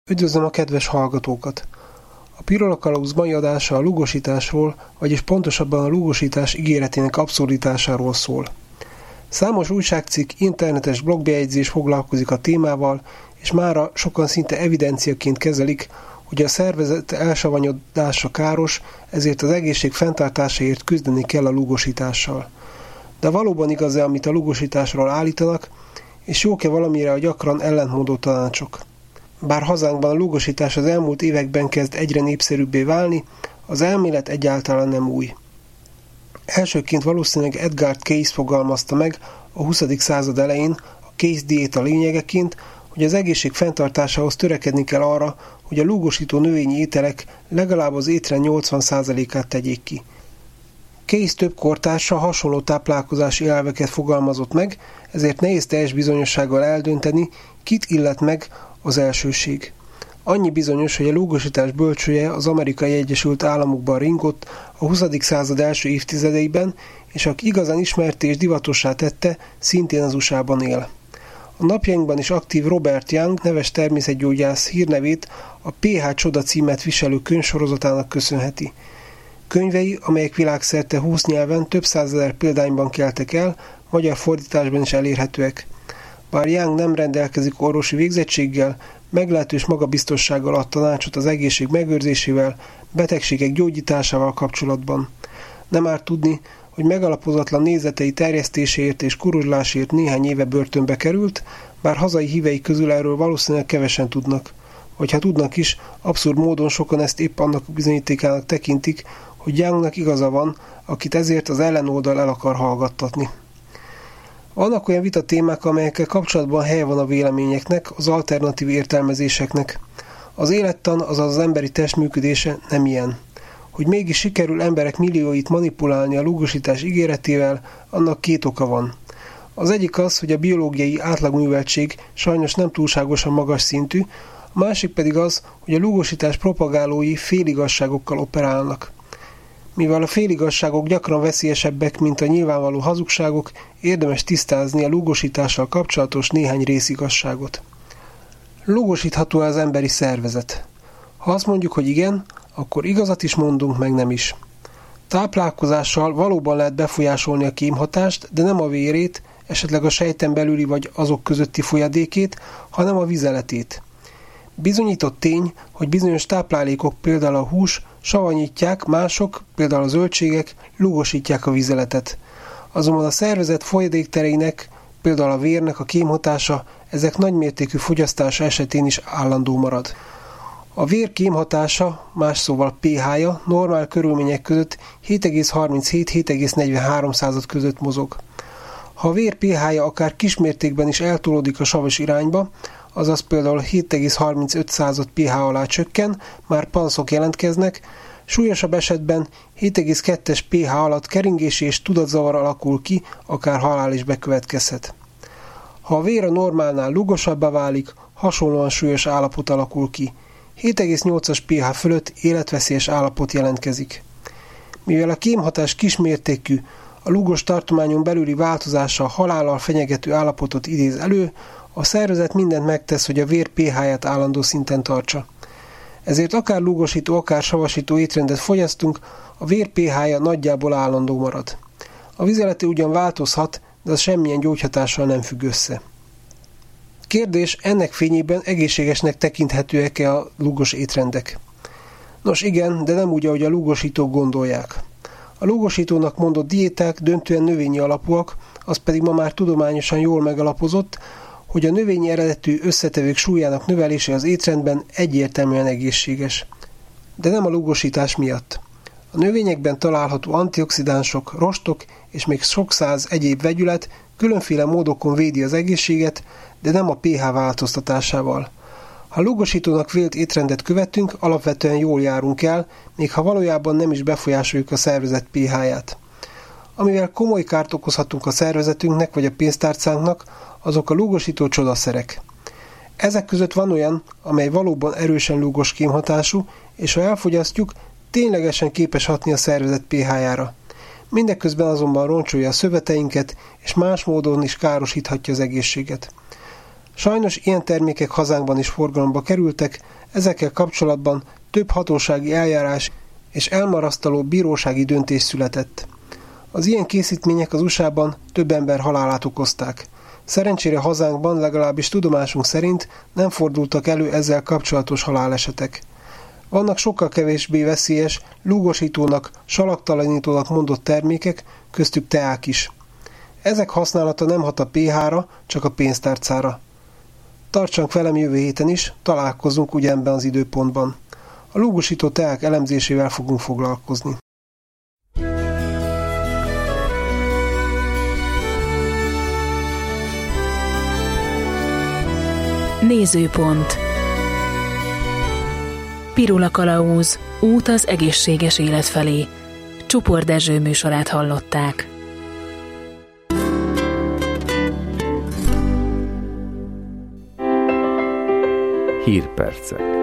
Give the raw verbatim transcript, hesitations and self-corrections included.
Üdvözlöm a kedves hallgatókat! A Pirola Kalauz mai adása a lúgosításról, vagyis pontosabban a lúgosítás ígéretének abszurditásáról szól. Számos újságcikk, internetes blogbejegyzés foglalkozik a témával, és mára sokan szinte evidenciaként kezelik, hogy a szervezet elsavanyodása káros, ezért az egészség fenntartásáért küzdeni kell a lúgosítással. De valóban igaz-e, amit a lúgosításról állítanak, és jók-e valamire a gyakran ellentmondó tanácsok? Bár hazánkban a lúgosítás az elmúlt években kezd egyre népszerűbbé válni, az elmélet egyáltalán nem új. Elsőként valószínűleg Edgar Cayce fogalmazta meg a huszadik század elején a Cayce diéta lényegeként, hogy az egészség fenntartásához törekedni kell arra, hogy a lúgosító növényi ételek legalább az étrend nyolcvan százalékát tegyék ki. Cayce több kortársa hasonló táplálkozási elveket fogalmazott meg, ezért nehéz teljes bizonyossággal eldönteni, kit illet meg az elsőség. Annyi bizonyos, hogy a lúgosítás bölcsője az Amerikai Egyesült Államokban ringott a huszadik század első évtizedeiben, és aki igazán ismerté és divatossá tette, szintén az u es á-ban él. A napjainkban is aktív Robert Young neves természetgyógyász hírnevét a pé há Csoda címet viselő könyvsorozatának köszönheti. Könyvei, amelyek világszerte húsz nyelven több százezer példányban keltek el, magyar fordításban is elérhetőek. Bár Young nem rendelkezik orvosi végzettséggel, meglehetős magabiztossággal ad tanácsot az egészség megőrzésével, betegségek gyógyításával kapcsolatban. Nem árt tudni, hogy megalapozatlan nézetei terjesztéséért és kuruzslásért néhány éve börtönbe került, bár hazai hívei közül erről valószínűleg kevesen tudnak. Vagy ha tudnak is, abszurd módon sokan ezt épp annak bizonyítékának tekintik, hogy Youngnak igaza van, akit ezért az ellenoldal el akar hallgattatni. Vannak olyan vita témák, amelyekkel kapcsolatban helye van a véleményeknek, az alternatív értelmezéseknek. Az élettan, azaz az emberi test működése nem ilyen. Hogy mégis sikerül emberek millióit manipulálni a lúgosítás ígéretével, annak két oka van. Az egyik az, hogy a biológiai átlagműveltség sajnos nem túlságosan magas szintű, a másik pedig az, hogy a lúgosítás propagálói féligasságokkal operálnak. Mivel a féligasságok gyakran veszélyesebbek, mint a nyilvánvaló hazugságok, érdemes tisztázni a lúgosítással kapcsolatos néhány részigazságot. Lúgosítható az emberi szervezet? Ha azt mondjuk, hogy igen, akkor igazat is mondunk, meg nem is. Táplálkozással valóban lehet befolyásolni a kémhatást, de nem a vérét, esetleg a sejten belüli vagy azok közötti folyadékét, hanem a vizeletét. Bizonyított tény, hogy bizonyos táplálékok, például a hús, savanyítják, mások, például a zöldségek, lúgosítják a vizeletet. Azonban a szervezet folyadéktereinek, például a vérnek a kémhatása, ezek nagymértékű fogyasztása esetén is állandó marad. A vér kémhatása, más szóval pé há-ja normál körülmények között hét egész harminchét - hét egész negyvenhárom között mozog. Ha a vér pé há-ja akár kismértékben is eltolódik a savas irányba, azaz például hét egész harmincöt pé há alá csökken, már panaszok jelentkeznek, súlyosabb esetben hét egész kettő pé há alatt keringési és tudatzavar alakul ki, akár halál is bekövetkezhet. Ha a vér a normálnál lúgosabbá válik, hasonlóan súlyos állapot alakul ki. hét egész nyolc pé há fölött életveszélyes állapot jelentkezik. Mivel a kémhatás kismértékű, a lúgos tartományon belüli változása halállal fenyegető állapotot idéz elő, a szervezet mindent megtesz, hogy a vér pé há-ját állandó szinten tartsa. Ezért akár lúgosító, akár savasító étrendet fogyasztunk, a vér pé há-ja nagyjából állandó marad. A vizelete ugyan változhat, de az semmilyen gyógyhatással nem függ össze. Kérdés, ennek fényében egészségesnek tekinthetőek-e a lúgos étrendek? Nos igen, de nem úgy, ahogy a lúgosítók gondolják. A lúgosítónak mondott diéták döntően növényi alapúak, az pedig ma már tudományosan jól megalapozott, hogy a növényi eredetű összetevők súlyának növelése az étrendben egyértelműen egészséges. De nem a lúgosítás miatt. A növényekben található antioxidánsok, rostok és még sok száz egyéb vegyület különféle módokon védi az egészséget, de nem a pé há változtatásával. Ha lúgosítónak vélt étrendet követünk, alapvetően jól járunk el, még ha valójában nem is befolyásoljuk a szervezet pé há-ját. Amivel komoly kárt okozhatunk a szervezetünknek vagy a pénztárcánknak, azok a lúgosító csodaszerek. Ezek között van olyan, amely valóban erősen lúgos kémhatású, és ha elfogyasztjuk, ténylegesen képes hatni a szervezet pé há-jára. Mindeközben azonban roncsolja a szöveteinket, és más módon is károsíthatja az egészséget. Sajnos ilyen termékek hazánkban is forgalomba kerültek, ezekkel kapcsolatban több hatósági eljárás és elmarasztaló bírósági döntés született. Az ilyen készítmények az u es á-ban több ember halálát okozták. Szerencsére hazánkban, legalábbis tudomásunk szerint nem fordultak elő ezzel kapcsolatos halálesetek. Vannak sokkal kevésbé veszélyes, lúgosítónak, salaktalanítónak mondott termékek, köztük teák is. Ezek használata nem hat a pé há-ra, csak a pénztárcára. Tartsanak velem jövő héten is, találkozunk ugyanebben az időpontban. A lúgosító teák elemzésével fogunk foglalkozni. Nézőpont. Pirula Kalauz, út az egészséges élet felé. Csupor Dezső műsorát hallották. Hírpercek.